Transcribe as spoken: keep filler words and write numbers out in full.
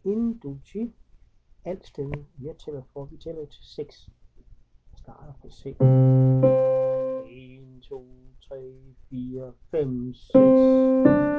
Inden du siger alt stemme, jeg tæller for, vi tæller til seks. Jeg starter på C. en, to, tre, fire, fem, seks.